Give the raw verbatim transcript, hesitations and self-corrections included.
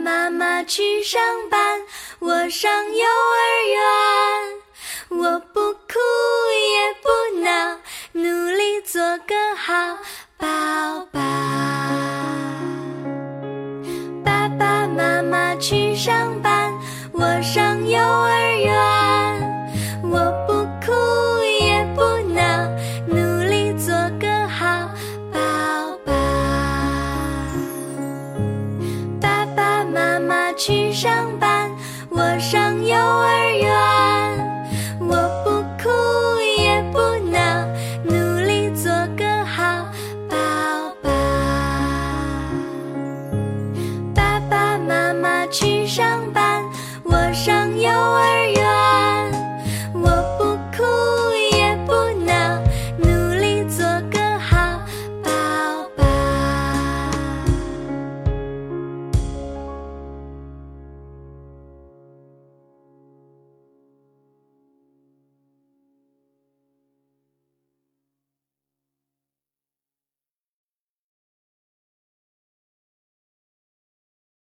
妈妈去上班，我上幼儿园。我不哭也不闹，努力做个好宝宝。爸爸妈妈去上班，我上幼儿园。我不哭也不闹，努力做个好宝宝。爸爸妈妈去上班。